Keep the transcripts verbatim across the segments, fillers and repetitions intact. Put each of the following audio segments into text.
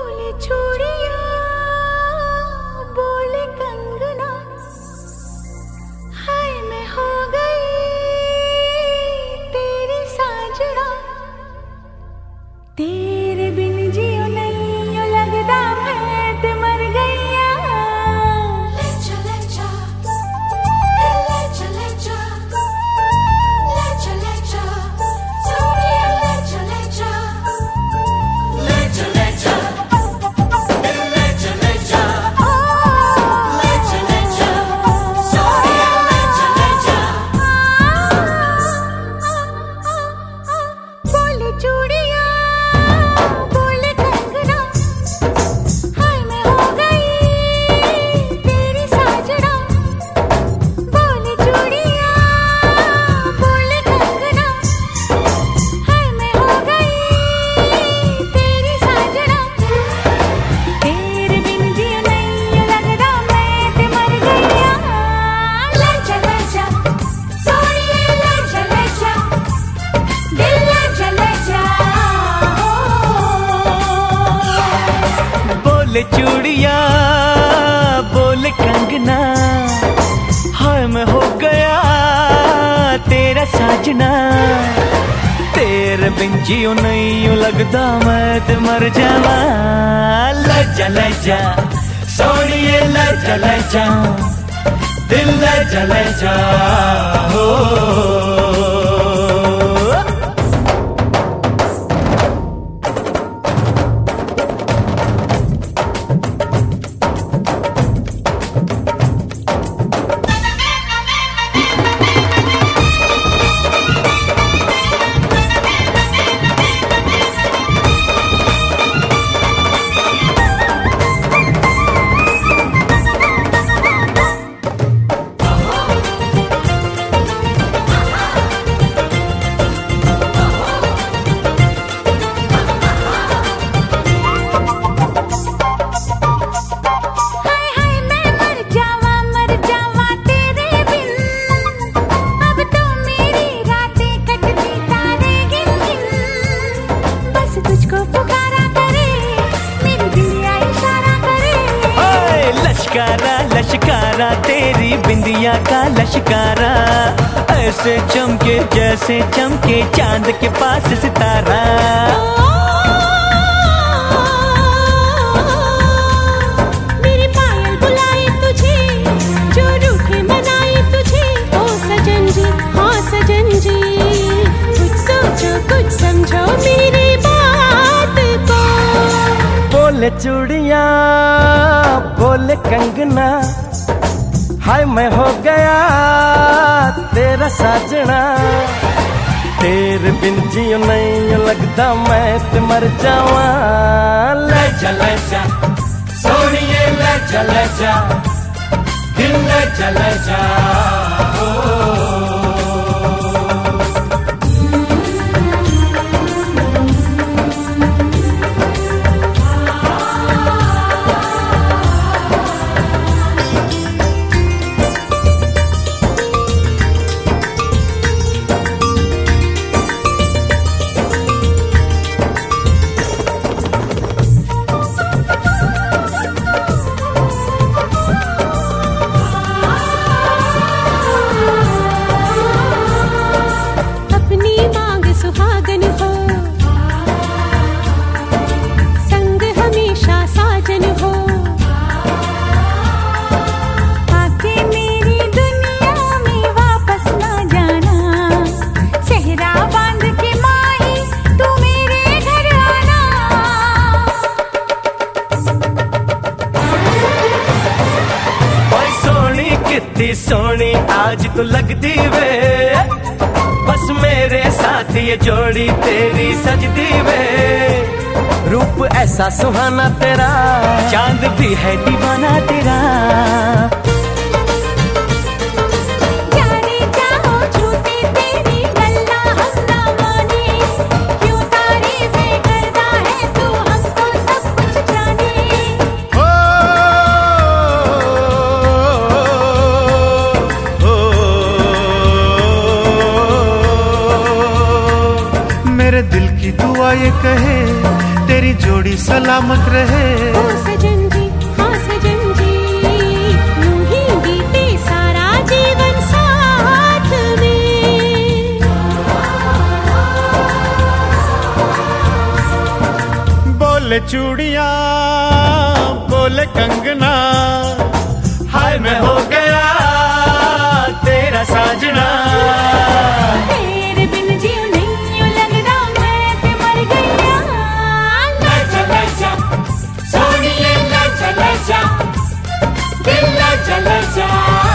बोले चूड़िया बोले कंगना, हाय मैं हो गई तेरी साजना, तेरे बिन जियो नहीं लगदा मैं ते मर गईया। ले चले जा, ले चले जा, ले चले जा, सोनिया ले चले जा, ले चले जा, ले चले जा, ले चले जा, सोनिया ले चले जा। बोले चूड़िया बोले कंगना, हाय मैं हो गई तेरी साजना, बोले चूड़िया बोले कंगना, हाय मैं हो गई तेरी साजना, तेरे बिन जियो नहीं लगदा मैं ते मर गईया। ले चले जा सोनिए ले चले जा, दिल ले चले जा। बोले चूड़िया बोले कंगना, हाय मैं हो गया तेरा साजना, तेरे बिन जियो नहीं लगदा मैं ते मर जावा। ले जा ले जा सोनिए ले जा ले जा, दिल ले जा ले जा हो। हाय हाय मैं मर जावा मर जावा तेरे बिन, अब तो मेरी रातें कटती तारे गिन गिन, बस तुझको पुकारा करे मेरी दिलिया इशारा करे। ओए लश्कारा लश्कारा तेरी बिंदिया का लश्कारा, ऐसे चमके जैसे चमके चांद के पास सितारा। मेरी पायल बुलाए तुझे, जो रूठे मनाए तुझे, ओ सजन जी हाँ सजन जी, कुछ सोचो कुछ समझो मेरी बात को। बोले चूड़िया बोले कंगना, हाय मैं हो गया तेरा साजना, तेरे बिन जियो नहीं लगदा मैं ते मर जावा। ले जा ले जा सोनिए ले जा ले जा, दिल ले जा ले जा हो। अपनी मांग सुहागन हो, संग हमेशा साजन हो, आके मेरी दुनिया में वापस ना जाना, सेहरा बांध के माही तू मेरे घर आना। ओए सोनी कितनी सोनी आज तू लगदी वे, बस मेरे साथ ये जोड़ी तेरी सजदी वे। रूप ऐसा सुहाना तेरा, चांद भी है दीवाना तेरा। जाने जाओ झूठी तेरी गल्ला हम ना माने, क्यों तारीफें करता है तू हमको सब कुछ जाने। ओ, ओ, ओ, मेरे दिल की दुआ ये कहे तेरी जोड़ी सलामत रहे। ओ सजन जी हाँ सजन जी, यूं ही बीते सारा जीवन साथ में। बोले चूड़ियां बोले कंगना, हाय मैं हो गया तेरा साजना। तेरे बिन जीव नहीं यूं लगदा मैं ते मर गईया। लजा लजा सोनिए लजा लजा, दिल लजा लजा।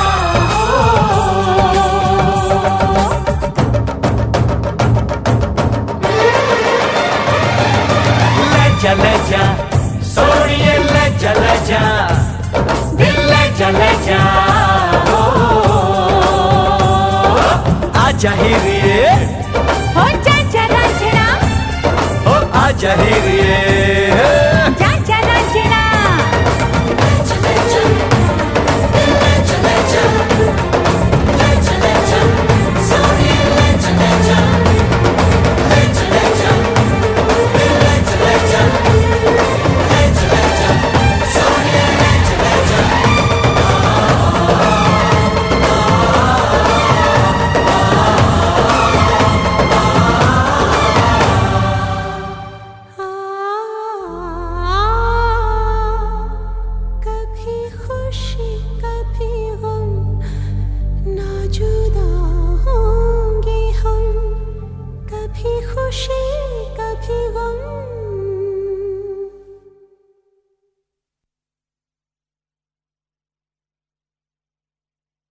लजा लजा सोनिए लजा लजा, दिल लजा लजा। आजा हीरे हो जा जरा जरा, ओ आजा हीरे